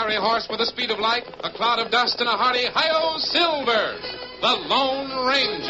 fiery horse with the speed of light, a cloud of dust, and a hearty hi-yo Silver, the Lone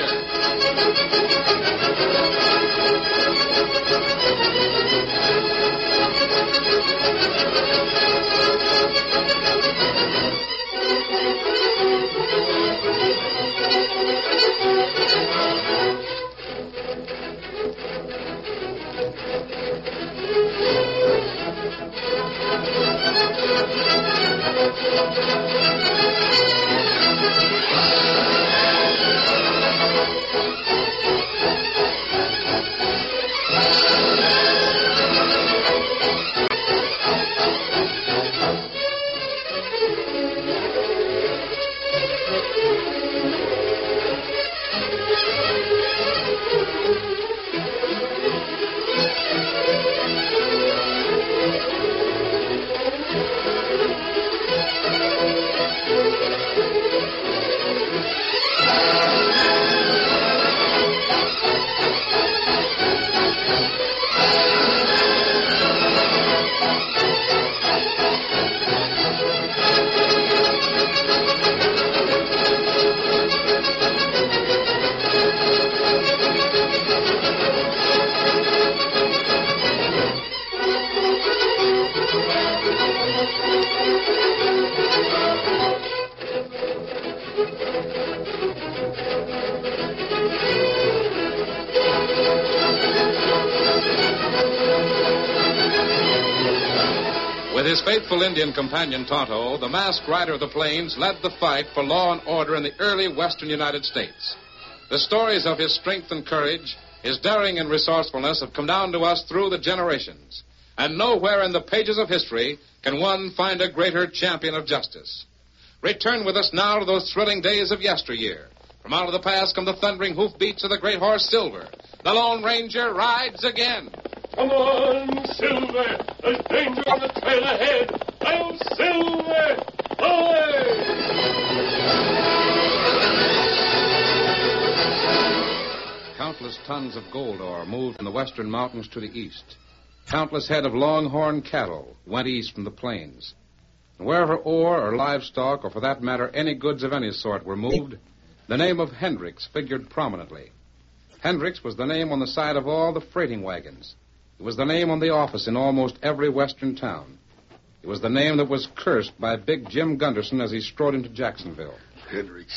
With his faithful Indian companion, Tonto, the masked rider of the plains led the fight for law and order in the early western United States. The stories of his strength and courage, his daring and resourcefulness have come down to us through the generations. And nowhere in the pages of history can one find a greater champion of justice. Return with us now to those thrilling days of yesteryear. From out of the past come the thundering hoofbeats of the great horse Silver. The Lone Ranger rides again. Come on, Silver. There's danger on the trail ahead. Oh, Silver! Away! Countless tons of gold ore moved from the western mountains to the east. Countless head of longhorn cattle went east from the plains. And wherever ore or livestock, or for that matter any goods of any sort, were moved, the name of Hendricks figured prominently. Hendricks was the name on the side of all the freighting wagons. It was the name on the office in almost every western town. It was the name that was cursed by Big Jim Gunderson as he strode into Jacksonville. Hendricks,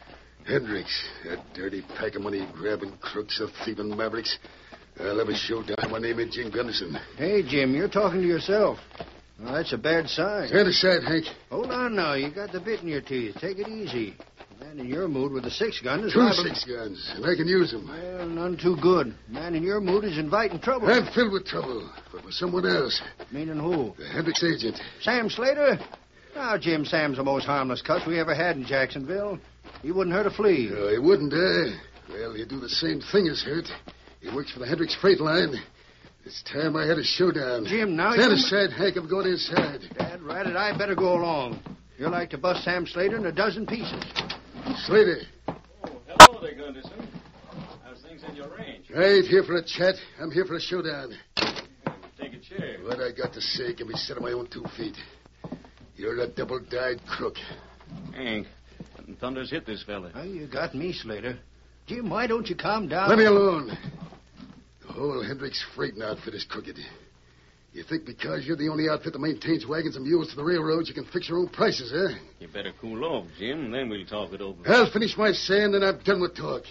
that dirty pack of money-grabbing crooks of thieving mavericks. I'll have a showdown. My name is Jim Gunderson. Hey, Jim, you're talking to yourself. Well, that's a bad sign. Stand aside, Hank. Hold on now. You got the bit in your teeth. Take it easy. A man in your mood with a 6-gun is Two liable... 6 guns, and I can use them. Well, none too good. A man in your mood is inviting trouble. I'm filled with trouble, but with someone else. Meaning who? The Hendricks agent. Sam Slater? Now, Jim, Sam's the most harmless cuss we ever had in Jacksonville. He wouldn't hurt a flea. No, he wouldn't, eh? Well, he'd do the same thing as hurt. He works for the Hendricks freight line. It's time I had a showdown. Jim, now Stand you... aside, Hank. I'm going inside. Dad, rat it, I better go along. You're like to bust Sam Slater in a dozen pieces. Slater. Oh, hello there, Gunderson. How's things in your range? I ain't here for a chat. I'm here for a showdown. Take a chair. What I got to say can be said on my own 2 feet. You're a double-dyed crook. Hank, thunder's hit this fella. Oh, you got me, Slater. Jim, why don't you calm down? Let me alone. The whole Hendricks freighting outfit is crooked. You think because you're the only outfit that maintains wagons and mules to the railroads, you can fix your own prices, eh? You better cool off, Jim, then we'll talk it over. I'll finish my saying, then I'm done with talk.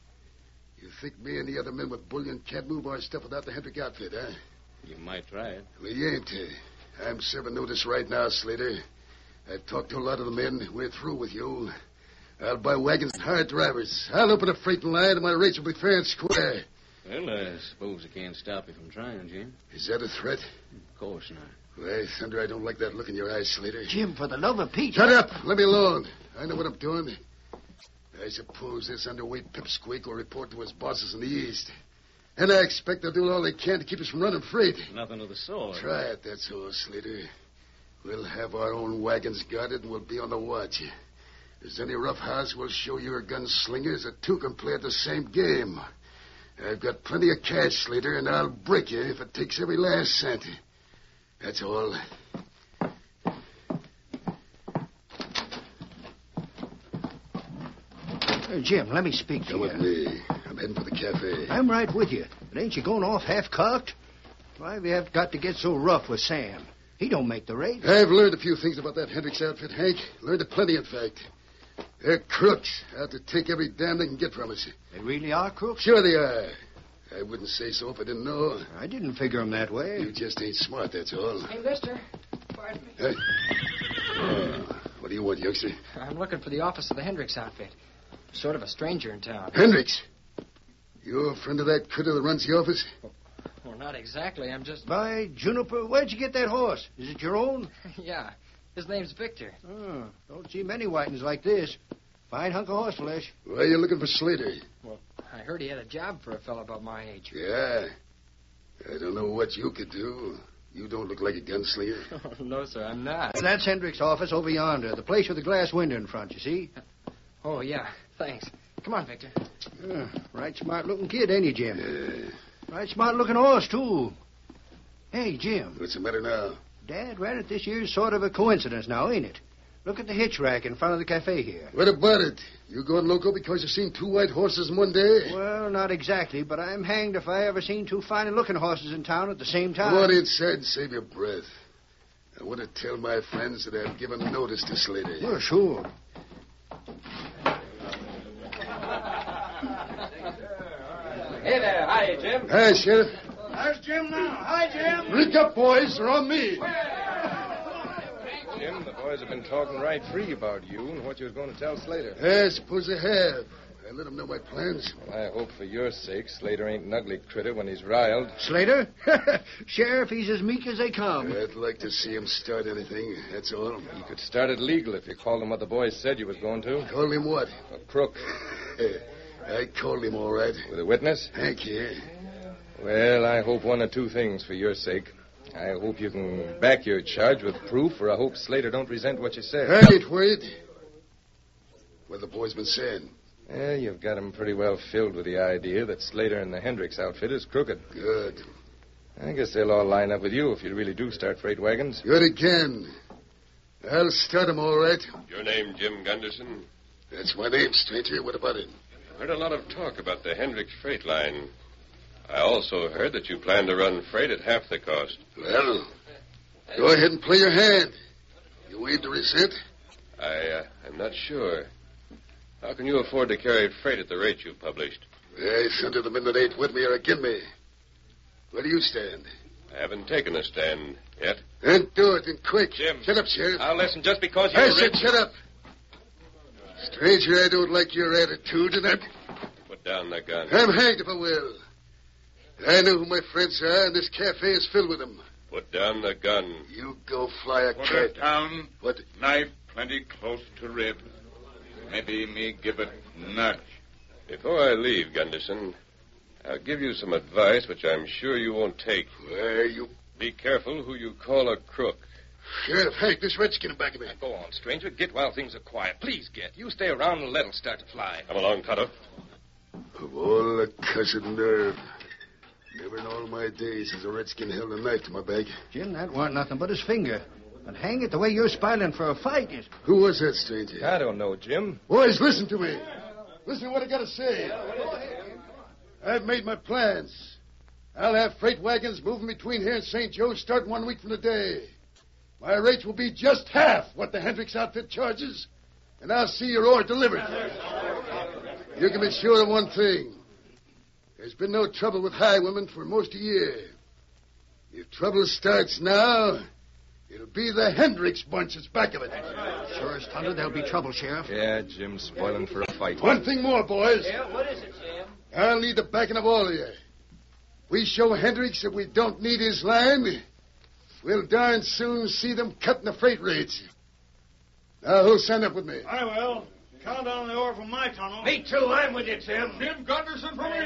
You think me and the other men with bullion can't move our stuff without the Hendrick outfit, huh? You might try it. Well, you ain't. I'm serving notice right now, Slater. I've talked to a lot of the men. We're through with you. I'll buy wagons and hire drivers. I'll open a freighting line, and my rates will be fair and square. Well, I suppose I can't stop you from trying, Jim. Is that a threat? Of course not. Why, Thunder, I don't like that look in your eyes, Slater. Jim, for the love of Pete... Shut up! Let me alone. I know what I'm doing. I suppose this underweight pipsqueak will report to his bosses in the East. And I expect they'll do all they can to keep us from running freight. Nothing of the sort. Try it, that's all, Slater. We'll have our own wagons guarded, and we'll be on the watch. If there's any roughhouse, we'll show your gunslingers that two can play at the same game. I've got plenty of cash, Slater, and I'll break you if it takes every last cent. That's all. Jim, let me speak to Come you. with me. I'm heading for the cafe. I'm right with you. But ain't you going off half-cocked? Why have you got to get so rough with Sam? He don't make the rates. I've learned a few things about that Hendricks outfit, Hank. Learned a plenty, in fact. They're crooks, out to take every damn they can get from us. They really are crooks? Sure they are. I wouldn't say so if I didn't know. I didn't figure 'em that way. You just ain't smart, that's all. Hey, mister. Pardon me. Hey. What do you want, youngster? I'm looking for the office of the Hendricks outfit. Sort of a stranger in town. Hendricks? You're a friend of that critter that runs the office? Well, not exactly. I'm just... By Juniper, where'd you get that horse? Is it your own? Yeah. His name's Victor. Oh, don't see many whitens like this. Fine hunk of horse flesh. Why are you looking for Slater? Well, I heard he had a job for a fellow about my age. Yeah. I don't know what you could do. You don't look like a gunslinger. No, sir, I'm not. That's Hendricks' office over yonder. The place with the glass window in front, you see? Oh, yeah. Thanks. Come on, Victor. Right smart-looking kid, ain't he, Jim? Right smart-looking horse, too. Hey, Jim. What's the matter now? Dad ran it this year's sort of a coincidence now, ain't it? Look at the hitch rack in front of the cafe here. What about it? You going loco because you've seen two white horses in one day? Well, not exactly, but I'm hanged if I ever seen two fine-looking horses in town at the same time. Go on inside and save your breath. I want to tell my friends that I've given notice to Slater. Well, sure. Hey there. Hi, Jim. Hi, Sheriff. There's Jim now. Hi, Jim. Break up, boys. They're on me. Jim, the boys have been talking right free about you and what you was going to tell Slater. I suppose they have. I let them know my plans. Well, I hope for your sake Slater ain't an ugly critter when he's riled. Slater? Sheriff, he's as meek as they come. I'd like to see him start anything, that's all. You could start it legal if you called him what the boys said you was going to. Called him what? A crook. I called him all right. With a witness? Hank here. Well, I hope one or two things for your sake. I hope you can back your charge with proof, or I hope Slater don't resent what you said. I ain't worried. What the boys been saying? Yeah, you've got him pretty well filled with the idea that Slater and the Hendricks outfit is crooked. Good. I guess they'll all line up with you if you really do start freight wagons. Good again. I'll start 'em all right. Your name, Jim Gunderson? That's my name, stranger. What about it? Heard a lot of talk about the Hendricks freight line. I also heard that you plan to run freight at half the cost. Well, go ahead and play your hand. You aim to resent? I'm not sure. How can you afford to carry freight at the rate you published? I sent to the men that ain't with me or agin me. Where do you stand? I haven't taken a stand yet. Then do it, and quick. Jim. Shut up, Sheriff. I'll listen just because I you're said rich. shut up. Stranger, I don't like your attitude, and Put down the gun. I'm hanged if I will. I know who my friends are, and this cafe is filled with them. Put down the gun. You go fly a Put it kite. down. What? Knife plenty close to rib. Maybe me give it nudge. Before I leave, Gunderson, I'll give you some advice which I'm sure you won't take. Where you... Be careful who you call a crook. Sheriff, Hank, this redskin in back of me. Go on, stranger. Get while things are quiet. Please get. You stay around and let'll start to fly. Come along, Tonto. Of all the cussed nerve. Never in all my days has a redskin held a knife to my back. Jim, that weren't nothing but his finger. But hang it, the way you're spiling for a fight is... Who was that stranger? I don't know, Jim. Boys, listen to me. Listen to what I got to say. I've made my plans. I'll have freight wagons moving between here and St. Joe's starting 1 week from today. My rates will be just half what the Hendricks outfit charges, and I'll see your ore delivered. You can be sure of one thing. There's been no trouble with highwaymen for most a year. If trouble starts now, it'll be the Hendricks bunch that's back of it. Sure as thunder, there'll be trouble, Sheriff. Yeah, Jim's spoiling for a fight. One thing more, boys. Yeah, what is it, Jim? I'll need the backing of all of you. We show Hendricks that we don't need his line. We'll darn soon see them cutting the freight rates. Now, who'll sign up with me? I will. Count on the ore from my tunnel. Me too. I'm with you, Jim. Jim Gunderson for me.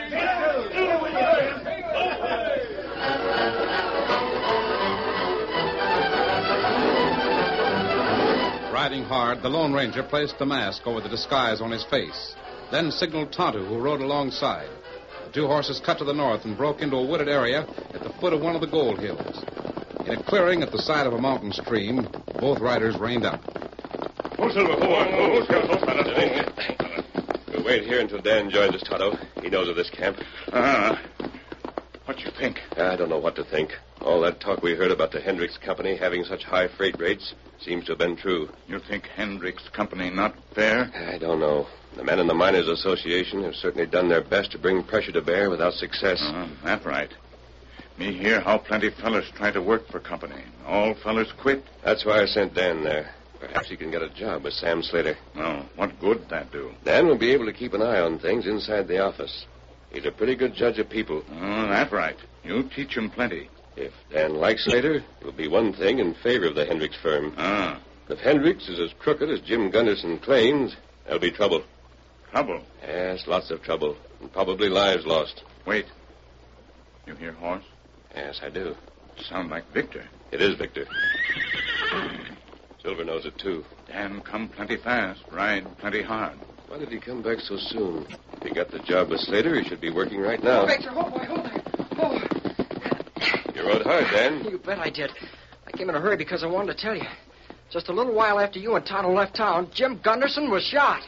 Riding hard, the Lone Ranger placed the mask over the disguise on his face, then signaled Tonto, who rode alongside. The two horses cut to the north and broke into a wooded area at the foot of one of the gold hills. In a clearing at the side of a mountain stream, both riders reined up. Oh, Silver, go on. Go, We'll wait here until Dan joins us, Tonto. He knows of this camp. What you think? I don't know what to think. All that talk we heard about the Hendricks Company having such high freight rates seems to have been true. You think Hendricks Company not fair? I don't know. The men in the Miners Association have certainly done their best to bring pressure to bear without success. That's right. Me hear how plenty fellers try to work for company. All fellers quit. That's why I sent Dan there. Perhaps he can get a job with Sam Slater. Oh, what good that do? Dan will be able to keep an eye on things inside the office. He's a pretty good judge of people. Oh, that's right. You teach him plenty. If Dan likes Slater, it will be one thing in favor of the Hendricks firm. If Hendricks is as crooked as Jim Gunderson claims, there'll be trouble. Trouble? Yes, lots of trouble. And probably lives lost. Wait. You hear horse? Yes, I do. Sound like Victor. It is Victor. Silver knows it, too. Dan come plenty fast, ride plenty hard. Why did he come back so soon? If he got the job with Slater, he should be working right now. Oh, Victor, hold there. Oh. You rode hard, Dan. You bet I did. I came in a hurry because I wanted to tell you. Just a little while after you and Tonto left town, Jim Gunderson was shot.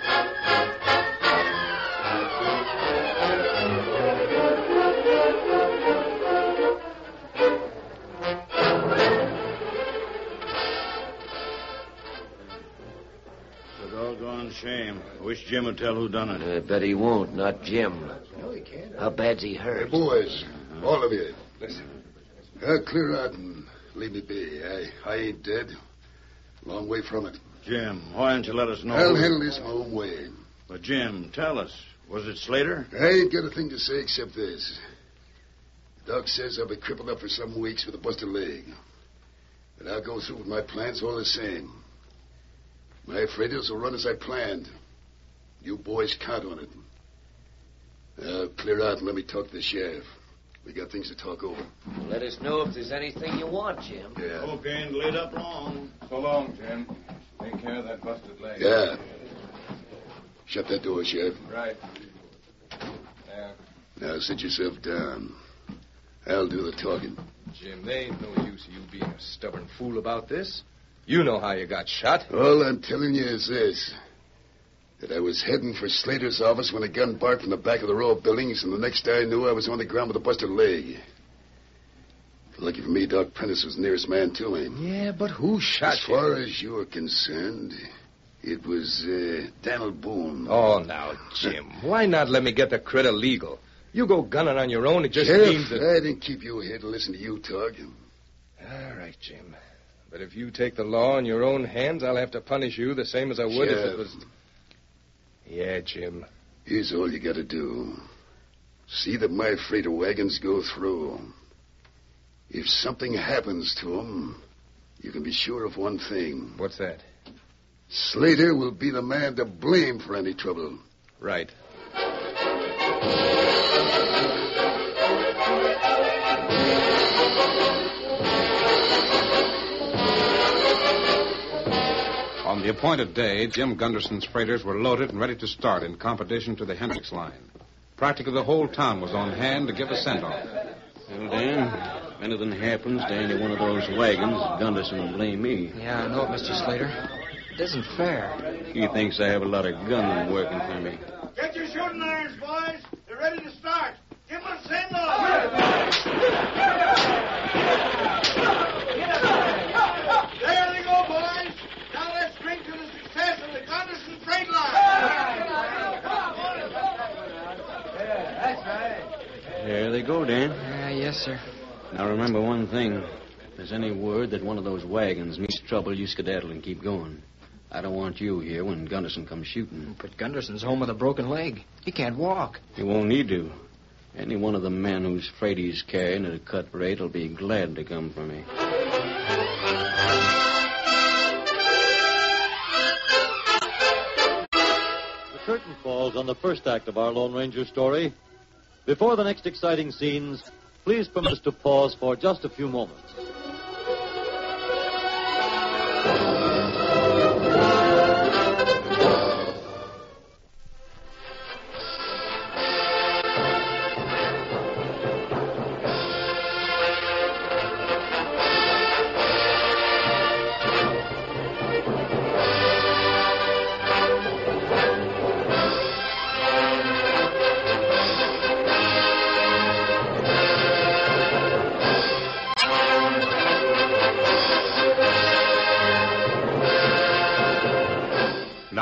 Shame. I wish Jim would tell who done it. I bet he won't, not Jim. No, he can't. How bad's he hurt? Hey, boys, all of you. Listen. Clear out and leave me be. I ain't dead. Long way from it. Jim, why don't you let us know? I'll handle this my own way. But, Jim, tell us. Was it Slater? I ain't got a thing to say except this. Doc says I'll be crippled up for some weeks with a busted leg. But I'll go through with my plans all the same. My freighters will run as I planned. You boys count on it. Now, clear out and let me talk to the sheriff. We got things to talk over. Let us know if there's anything you want, Jim. Yeah. Okay, and laid up long. So long, Jim. Take care of that busted leg. Yeah. Shut that door, Sheriff. Right. Yeah. Now, sit yourself down. I'll do the talking. Jim, there ain't no use of you being a stubborn fool about this. You know how you got shot. All I'm telling you is this. That I was heading for Slater's office when a gun barked from the back of the row of buildings, and the next I knew I was on the ground with a busted leg. Lucky for me, Doc Prentice was the nearest man to me. Yeah, but who shot you? As far as you're concerned, it was Daniel Boone. Oh, now, Jim, why not let me get the critter legal? You go gunning on your own, it just Sheriff, means that... I didn't keep you here to listen to you talk. All right, Jim. But if you take the law in your own hands, I'll have to punish you the same as I would if it was... Yeah, Jim. Here's all you got to do. See that my freighter wagons go through. If something happens to them, you can be sure of one thing. What's that? Slater will be the man to blame for any trouble. Right. On the appointed day, Jim Gunderson's freighters were loaded and ready to start in competition to the Hendricks line. Practically the whole town was on hand to give a send-off. Well, Dan, if anything happens to any one of those wagons, Gunderson will blame me. Yeah, I know it, Mr. Slater. It isn't fair. He thinks I have a lot of gunmen working for me. Get your shooting irons, boys. They're ready to start. Give them a send-off. There they go, boys. Now let's drink to the success of the Gunderson freight line. That's right. There they go, Dan. Yes, sir. Now remember one thing. If there's any word that one of those wagons meets trouble, you skedaddle and keep going. I don't want you here when Gunderson comes shooting. But Gunderson's home with a broken leg. He can't walk. He won't need to. Any one of the men whose freight he's carrying at a cut rate will be glad to come for me. The curtain falls on the first act of our Lone Ranger story. Before the next exciting scenes, please permit us to pause for just a few moments.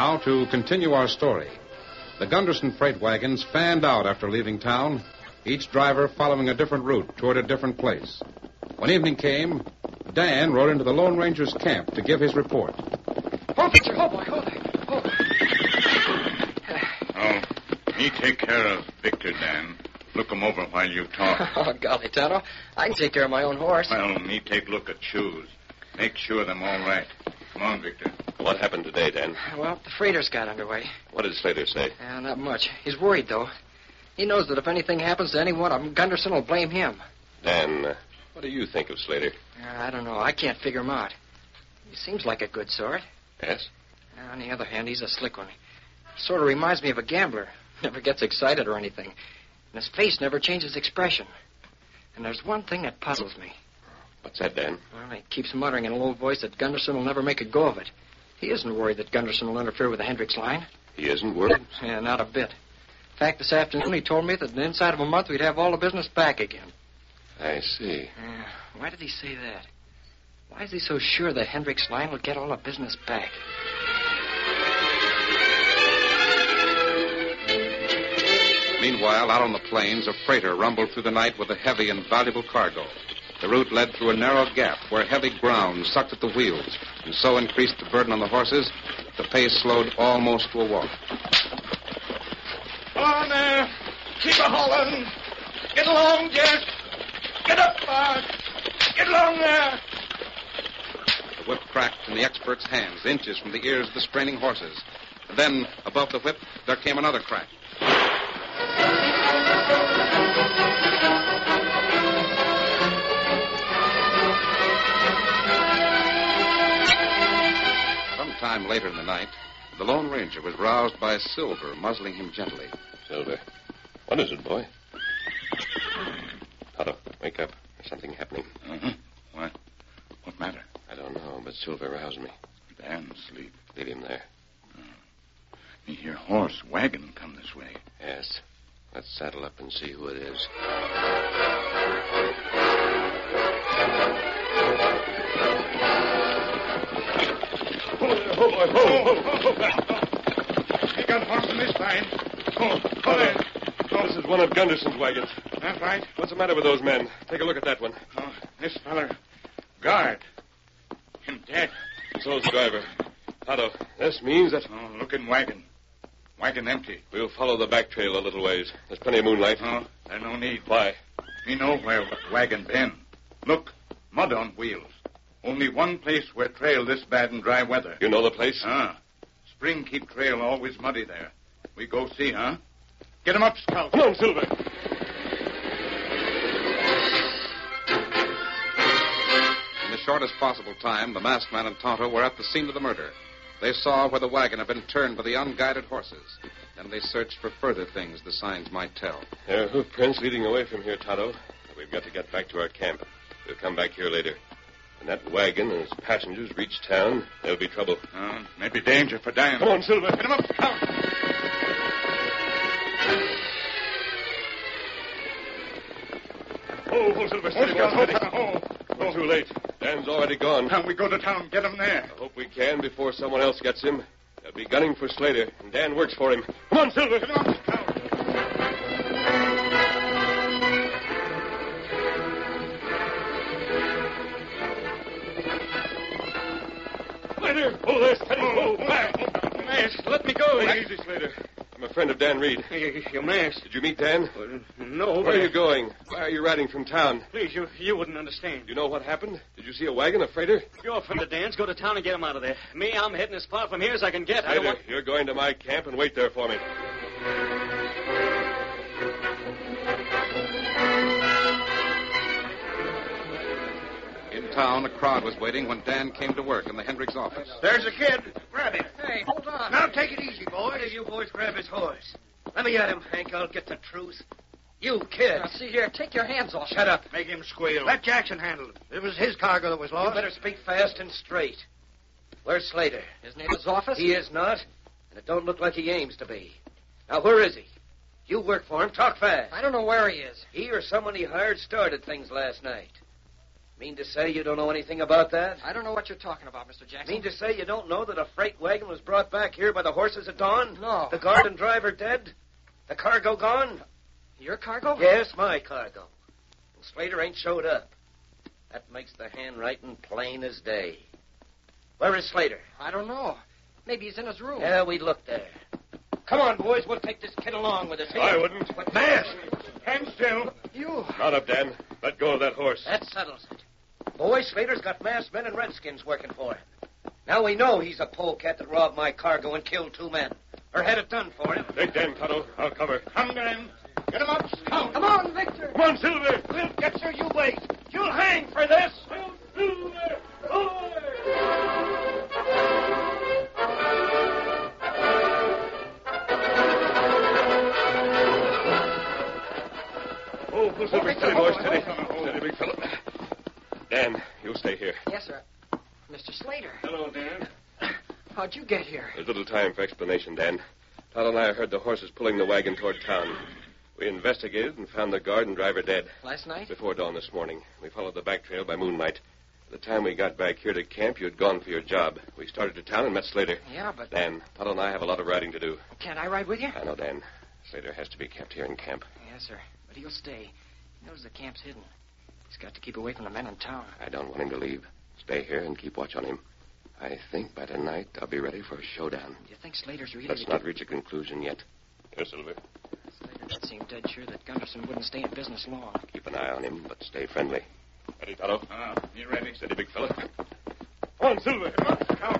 Now, to continue our story. The Gunderson freight wagons fanned out after leaving town, each driver following a different route toward a different place. When evening came, Dan rode into the Lone Ranger's camp to give his report. Oh, Victor, oh, boy, oh. Me take care of Victor, Dan. Look him over while you talk. Oh, golly, Tonto. I can take care of my own horse. Well, me take look at shoes. Make sure them all right. Come on, Victor. What happened today, Dan? Well, the freighters got underway. What did Slater say? Not much. He's worried, though. He knows that if anything happens to any one of them, Gunderson will blame him. Dan, what do you think of Slater? I don't know. I can't figure him out. He seems like a good sort. Yes? On the other hand, he's a slick one. He sort of reminds me of a gambler. Never gets excited or anything. And his face never changes expression. And there's one thing that puzzles me. What's that, Dan? Well, he keeps muttering in a low voice that Gunderson will never make a go of it. He isn't worried that Gunderson will interfere with the Hendricks line. He isn't worried? Yeah, not a bit. In fact, this afternoon he told me that inside of a month we'd have all the business back again. I see. Why did he say that? Why is he so sure the Hendricks line will get all the business back? Meanwhile, out on the plains, a freighter rumbled through the night with a heavy and valuable cargo. The route led through a narrow gap where heavy ground sucked at the wheels, and so increased the burden on the horses, the pace slowed almost to a walk. On there. Keep a-hauling. Get along, Jeff. Get up, Bart. Get along there. The whip cracked in the expert's hands, inches from the ears of the straining horses. And then, above the whip, there came another crack. Sometime later in the night, the Lone Ranger was roused by Silver muzzling him gently. Silver. What is it, boy? Otto, wake up. There's something happening. What? What matter? I don't know, but Silver roused me. Dan asleep. Leave him there. Me hear horse, wagon come this way. Yes. Let's saddle up and see who it is. Oh, boy. He got horse in this line. There. This is one of Gunderson's wagons. That's right. What's the matter with those men? Take a look at that one. This feller. Guard. Him dead. So's the driver. Otto, this means that... Looking wagon. Wagon empty. We'll follow the back trail a little ways. There's plenty of moonlight. There's no need. Why? Me know where wagon been. Look, mud on wheels. Only one place where trail this bad in dry weather. You know the place? Spring keep trail always muddy there. We go see, huh? Get him up, Scout. Come on, Silver. In the shortest possible time, the masked man and Tonto were at the scene of the murder. They saw where the wagon had been turned by the unguided horses. Then they searched for further things the signs might tell. There are hoof prints leading away from here, Tonto. We've got to get back to our camp. We'll come back here later. When that wagon and its passengers reach town, there'll be trouble. Maybe danger for Dan. Come on, Silver. Get him up, Scout. Oh, Silver, steady. We're too late. Dan's already gone. We go to town. Get him there. I hope we can before someone else gets him. They'll be gunning for Slater, and Dan works for him. Come on, Silver. Get him up, Scout. Slater! Oh, there, steady. Mask, let me go. Take it easy, Slater. I'm a friend of Dan Reed. Your mask. Did you meet Dan? No. Where are you going? Why are you riding from town? Please, you wouldn't understand. You know what happened? Did you see a wagon, a freighter? Your friend of Dan's. Go to town and get him out of there. Me, I'm heading as far from here as I can get. Slater, you're going to my camp and wait there for me. In town, a crowd was waiting when Dan came to work in the Hendricks office. There's a kid. Grab him. Hey, hold on. Now take it easy, boys. You boys grab his horse. Let me at him, Hank. I'll get the truth. You, kid. Now, see here. Take your hands off. Shut up. Make him squeal. Let Jackson handle it. It was his cargo that was lost. You better speak fast and straight. Where's Slater? Isn't he in his office? He is not, and it don't look like he aims to be. Now, where is he? You work for him. Talk fast. I don't know where he is. He or someone he hired started things last night. Mean to say you don't know anything about that? I don't know what you're talking about, Mr. Jackson. Mean to say you don't know that a freight wagon was brought back here by the horses at dawn? No. The guard and driver dead? The cargo gone? Your cargo? Yes, my cargo. And Slater ain't showed up. That makes the handwriting plain as day. Where is Slater? I don't know. Maybe he's in his room. Yeah, we looked there. Come on, boys. We'll take this kid along with us. I wouldn't. But mask! Stand still. You. Mount up, Dan. Let go of that horse. That settles it. Boy, Slater's got masked men and redskins working for him. Now we know he's a polecat that robbed my cargo and killed 2 men. Or had it done for him. Take Dan, Tonto. I'll cover. Come, Dan. Get him up, Scout. Come on, Victor. Come on, Silver. We'll get you, you wait. You'll hang for this. Silver. Oh, Silver, steady, boy, steady. Steady, big fellow. Dan, you stay here. Yes, sir. Mr. Slater. Hello, Dan. How'd you get here? There's little time for explanation, Dan. Todd and I heard the horses pulling the wagon toward town. We investigated and found the guard and driver dead. Last night? Before dawn this morning. We followed the back trail by moonlight. By the time we got back here to camp, you'd gone for your job. We started to town and met Slater. Yeah, but... Dan, Todd and I have a lot of riding to do. Can't I ride with you? I know, Dan. Slater has to be kept here in camp. Yes, sir. But he'll stay. He knows the camp's hidden. He's got to keep away from the men in town. I don't want him to leave. Stay here and keep watch on him. I think by tonight I'll be ready for a showdown. You think Slater's really... Let's not reach a conclusion yet. Here, Silver. Slater did seem dead sure that Gunderson wouldn't stay in business long. Keep an eye on him, but stay friendly. Ready, Tonto? You ready? Steady, big fella. Come on, Silver. Come on, Scout.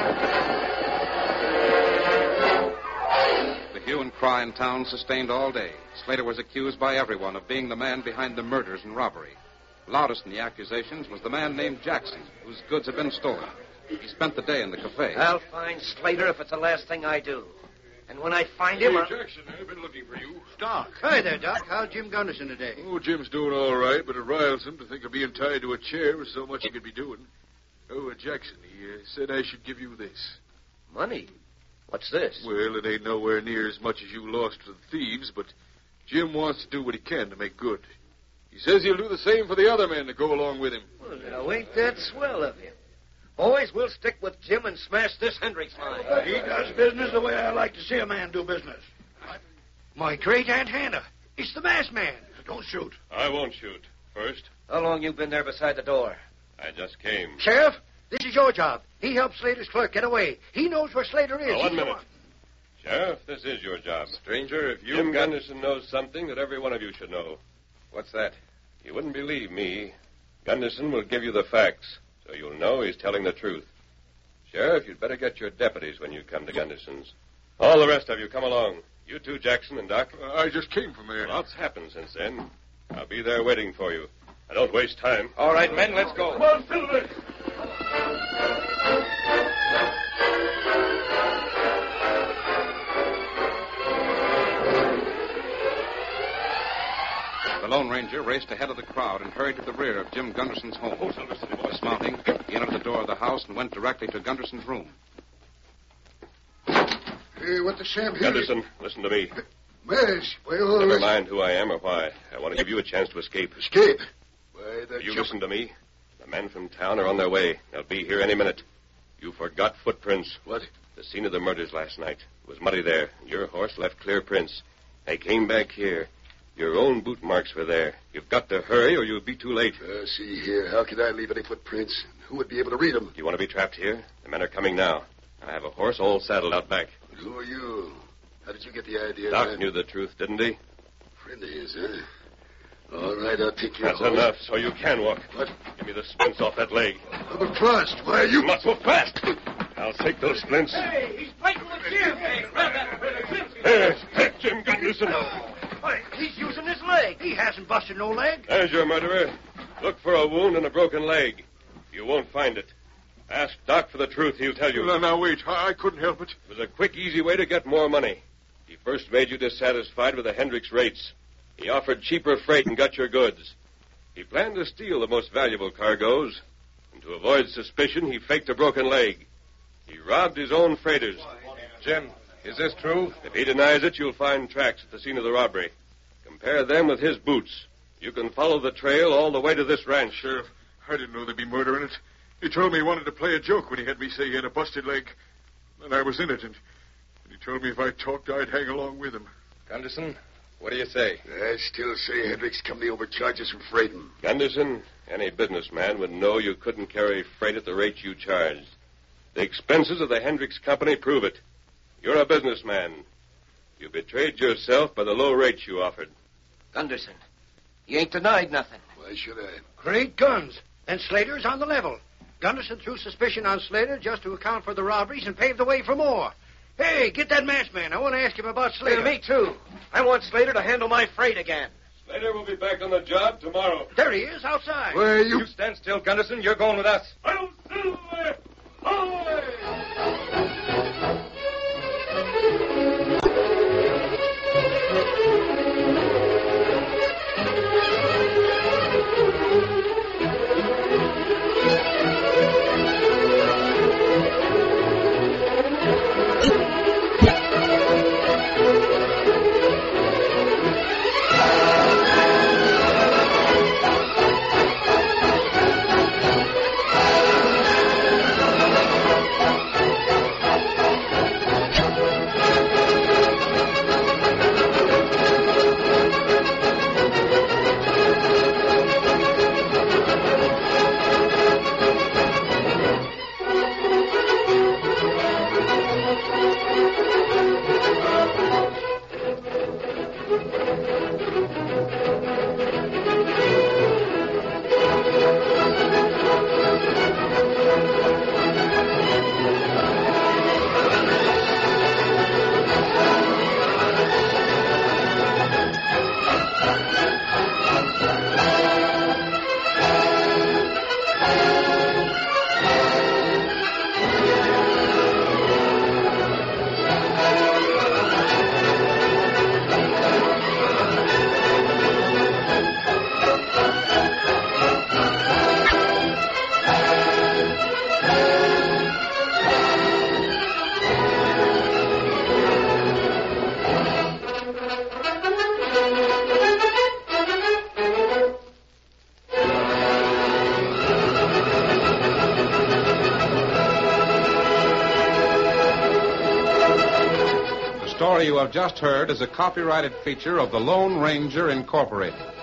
The hue and cry in town sustained all day. Slater was accused by everyone of being the man behind the murders and robbery. Loudest in the accusations was the man named Jackson, whose goods had been stolen. He spent the day in the cafe. I'll find Slater if it's the last thing I do. And when I find him... Jackson, I've been looking for you. Doc. Hi there, Doc. How's Jim Gunderson today? Oh, Jim's doing all right, but it riles him to think of being tied to a chair with so much he could be doing. Oh, Jackson, he said I should give you this. Money? What's this? Well, it ain't nowhere near as much as you lost to the thieves, but Jim wants to do what he can to make good. He says he'll do the same for the other men that go along with him. Well, now, ain't that swell of him? Boys, we'll stick with Jim and smash this Hendricks line. He does business the way I like to see a man do business. My great Aunt Hannah. It's the masked man. Don't shoot. I won't shoot. First, How long you been there beside the door? I just came. Sheriff, this is your job. He helped Slater's clerk get away. He knows where Slater is. Now, 1 minute. Sheriff, this is your job. Stranger, if you... Jim Gunderson knows something that every one of you should know. What's that? You wouldn't believe me. Gunderson will give you the facts, so you'll know he's telling the truth. Sheriff, you'd better get your deputies when you come to Gunderson's. All the rest of you, come along. You too, Jackson and Doc. I just came from there. Lots happened since then. I'll be there waiting for you. Now, don't waste time. All right, men, let's go. Come on, Silver. The Lone Ranger raced ahead of the crowd and hurried to the rear of Jim Gunderson's home. Dismounting, he entered the door of the house and went directly to Gunderson's room. Hey, what the Sam here? Gunderson, listen to me. Mash, well... Never mind who I am or why. I want to give you a chance to escape. Escape? Why, that You listen to me. The men from town are on their way. They'll be here any minute. You forgot footprints. What? The scene of the murders last night. It was muddy there. Your horse left clear prints. They came back here. Your own boot marks were there. You've got to hurry or you'll be too late. See here. How could I leave any footprints? Who would be able to read them? Do you want to be trapped here? The men are coming now. I have a horse all saddled out back. Who are you? How did you get the idea? Doc knew the truth, didn't he? Friend of his, huh? All right, I'll take your That's horse. enough, so you can walk. What? Give me the splints off that leg. But first, why are you... Not so fast. I'll take those splints. Hey, he's fighting with Jim. Hey, grab that. There's Jim Gunderson. Why, he's using his leg. He hasn't busted no leg. There's your murderer. Look for a wound and a broken leg. You won't find it. Ask Doc for the truth. He'll tell you. Now, wait. I couldn't help it. It was a quick, easy way to get more money. He first made you dissatisfied with the Hendricks rates. He offered cheaper freight and got your goods. He planned to steal the most valuable cargoes. And to avoid suspicion, he faked a broken leg. He robbed his own freighters. Jim, is this true? If he denies it, you'll find tracks at the scene of the robbery. Compare them with his boots. You can follow the trail all the way to this ranch. Sheriff, I didn't know there'd be murder in it. He told me he wanted to play a joke when he had me say he had a busted leg. And I was in it, and he told me if I talked, I'd hang along with him. Gunderson, what do you say? I still say Hendricks' company overcharges for freighting. Gunderson, any businessman would know you couldn't carry freight at the rate you charged. The expenses of the Hendricks Company prove it. You're a businessman. You betrayed yourself by the low rates you offered. Gunderson, you ain't denied nothing. Why should I? Great guns. And Slater's on the level. Gunderson threw suspicion on Slater just to account for the robberies and paved the way for more. Hey, get that masked man. I want to ask him about Slater. Me, too. I want Slater to handle my freight again. Slater will be back on the job tomorrow. There he is, outside. Where you... You stand still, Gunderson. You're going with us. I'll Silver! Away! The story you have just heard is a copyrighted feature of the Lone Ranger Incorporated.